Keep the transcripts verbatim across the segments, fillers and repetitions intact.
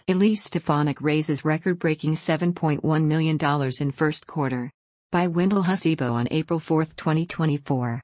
Elise Stefanik raises record-breaking seven point one million dollars in first quarter. By Wendell Hasibo on April fourth, twenty twenty-four.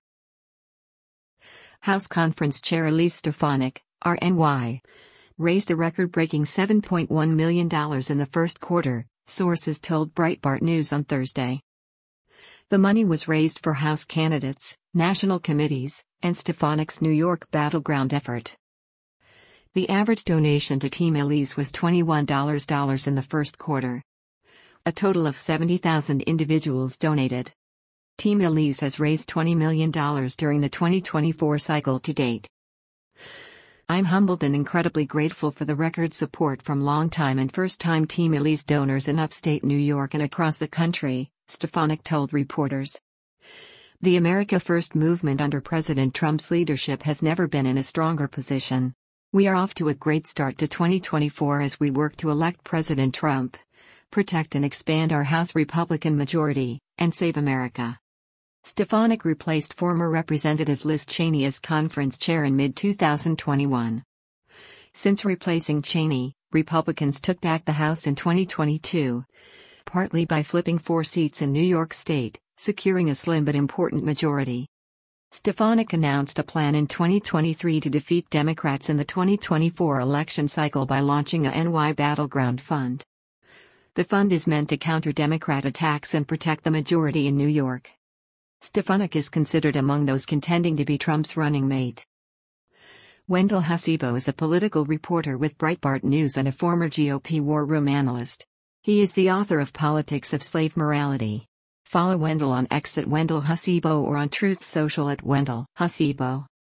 House Conference Chair Elise Stefanik, R N Y, raised a record-breaking seven point one million dollars in the first quarter, sources told Breitbart News on Thursday. The money was raised for House candidates, national committees, and Stefanik's New York battleground effort. The average donation to Team Elise was twenty-one dollars in the first quarter. A total of seventy thousand individuals donated. Team Elise has raised twenty million dollars during the twenty twenty-four cycle to date. I'm humbled and incredibly grateful for the record support from longtime and first-time Team Elise donors in upstate New York and across the country, Stefanik told reporters. The America First movement under President Trump's leadership has never been in a stronger position. We are off to a great start to twenty twenty-four as we work to elect President Trump, protect and expand our House Republican majority, and save America. Stefanik replaced former Representative Liz Cheney as conference chair in mid twenty twenty-one. Since replacing Cheney, Republicans took back the House in twenty twenty-two, partly by flipping four seats in New York State, securing a slim but important majority. Stefanik announced a plan in twenty twenty-three to defeat Democrats in the twenty twenty-four election cycle by launching a N Y Battleground Fund. The fund is meant to counter Democrat attacks and protect the majority in New York. Stefanik is considered among those contending to be Trump's running mate. Wendell Hasibo is a political reporter with Breitbart News and a former G O P war room analyst. He is the author of Politics of Slave Morality. Follow Wendell on X at Wendell Hasibo or on Truth Social at Wendell Hasibo.